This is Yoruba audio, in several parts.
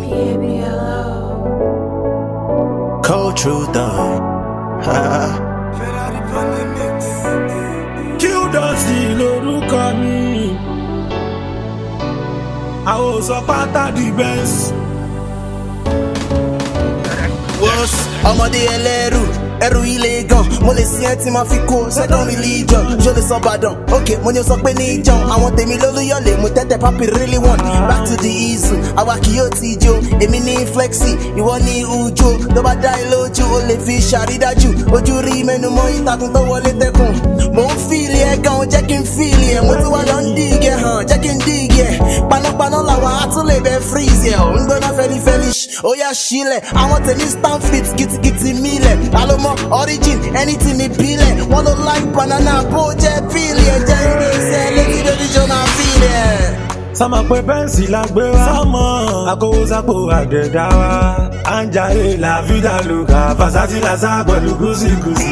Cold Truth dog. Qdotty lórúkọ mi. Àwọn sọ pátá di Benz. Ọmọdé ẹlẹ́rù ẹrù ilé gan mo lè sí ẹ tí ma fi kó second religion ṣó lè sọ Ìbàdàn ok mo ní o sọ pé ní ìjọ àwọn tèmi lólúyọ̀lé mo tẹ́tẹ̀ papi really want back to the issue àwa kì yóò ti jó èmi ní flexi ìwọ ní ujo tó bá dá ẹ lójú o lè fi ṣàrídájú ojú rí mẹ́nu mọ́ ìtàkùn tó wọlé tẹkùn mo ń fìlì ẹ gan jẹ́ kí n fìlì ẹ mo tún wá lọ ń dìgẹ hàn jẹ́ kí n dìgẹ panápaná làwọn á tún lè bẹ freeze ẹ ò ń gbóná fẹlifẹli ó yá sílẹ̀ àwọn tèmi stand fit gidigidi mílẹ̀ alómọ origin anything ìbílẹ̀ wọ́n ló like banana bó jẹ́ fíìlì ẹ̀jẹ̀ ilé iṣẹ́ létí lórí jọ́nà fíìlì ẹ̀. Sọ́mọ pé Benz la gbé wá. Sọ́mọ akówó sápò àdẹ̀dá wa. À ń jayé la vida loca. Versace la sá pẹ̀lú gúúsì-gúúsì.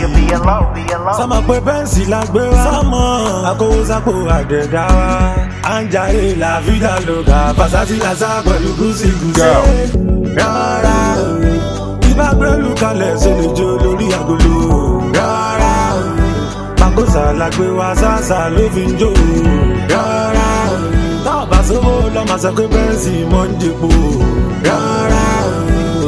Sọ́mọ pé Benz la gbé wá. Sọ́mọ akówó sápò àdẹ̀dá wa. À ń jayé la vida loca. Versace la sá pẹ̀lú gúúsì-gúúsì. Rárá o. Ibà gbẹ́lú kalẹ̀ sólè jó lórí agolo. Rárá o. Makosa la gbé wá sásà ló fi ń jó. Rárá o. Táwọn bá sówó lọ́mọ sọ pé Benz mọ́ ń dìpò. Rárá o.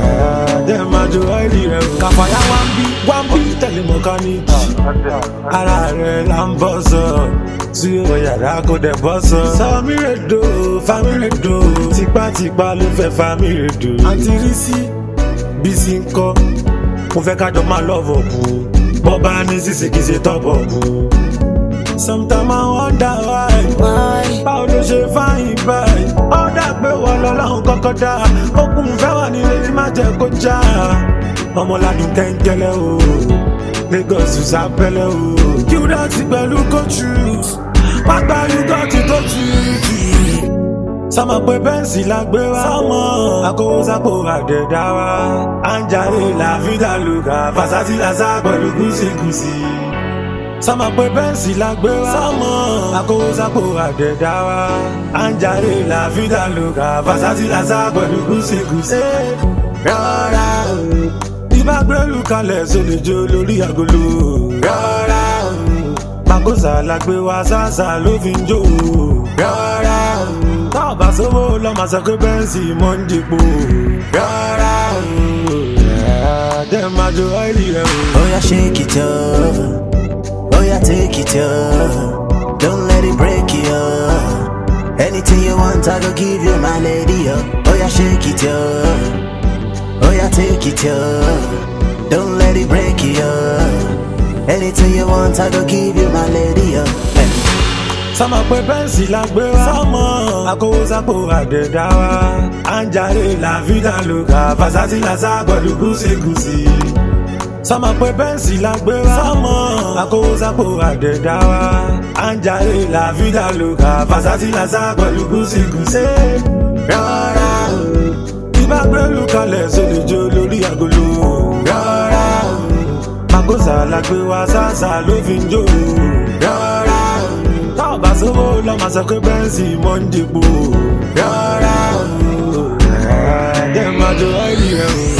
Dẹ́ máa jó ọ́ìlì rẹ̀ o. Kàfàyà wá ń bí tẹ̀lé mọ́kánìkì. Ara rẹ̀ là ń bọ́ sọ. Tí ó yàrá kó dẹ̀ bọ́ sọ. Sọmírèdò fámírèdò. Tipátipá ló fẹ́ fámírèdò. Àǹtí rí sí Bísí ń kọ́. Mo fẹ́ kájọ máa lọ́ọ̀bù. Bọ́bá ní sísè kìí ṣe tọ́bọ̀ bù. Sometimes I wonder why. Báwo ló ṣe fáyìn báyìí? Ó dà pé wọ́n lọ láwọn kọ́kọ́ dá. Okùn fẹ́ wà nílé ní má jẹ́ kó já. Ọmọládùn kẹ́ńkẹ́lẹ́ o. Lagos sábẹ́lẹ́ o. Qdotty pẹ̀lú Cold Truth. Pápá Qdotty tó tutù. Sọ́mọ pé Benz la gbé wá. Sọ́mọ akówó sápò àdẹ̀dá wa. À ń jayé la vida loca. Versace la sá pẹ̀lú gúúsì-gúúsì. Sọ́mọ pé Benz la gbé wá. Sọ́mọ akówó sápò àdẹ̀dá wa. À ń jayé la vida loca. Versace la sá pẹ̀lú gúúsì-gúúsì. Rárá o. Ibà gbẹ́lú kalẹ̀ sólè jó lórí agolo. Rárá o. Makosa la gbé wá sásà ló fi ń jó. Rárá o. Táwọn bá sówó lọ́mọ sọ pé Benz mọ́ ń dìpò. Rárá o. Dẹ́ máa jó ọ́ìlì rẹ̀ o. Oya shake it up. Oya take it up. Don't let it break you up. Anything you want, I go give you, my lady. Oya shake it up. Oya take it up. Don't let it break you up. Anything you want, I go give you, my lady. Sọ́mọ pé Benz la gbé wá. Sọ́mọ akówó sápò àdẹ̀dá wa. À ń jayé la vida loca. Versace la sá pẹ̀lú gúúsì-gúúsì. Sọ́mọ pé Benz la gbé wá. Sọ́mọ akówó sápò àdẹ̀dá wa. À ń jayé la vida loca. Versace la sá pẹ̀lú gúúsì-gúúsì. Rárá o. Ibà gbẹ́lú kalẹ̀ sólè jó lórí agolo. Rárá o. Makosa la gbé wá sásà ló fi ń jó. Rárá o. Táwọn bá sówó lọ́mọ sọ pé Benz mọ́ ń dìpò. Rárá o. Dẹ́ máa jó ọ́ìlì rẹ̀ o.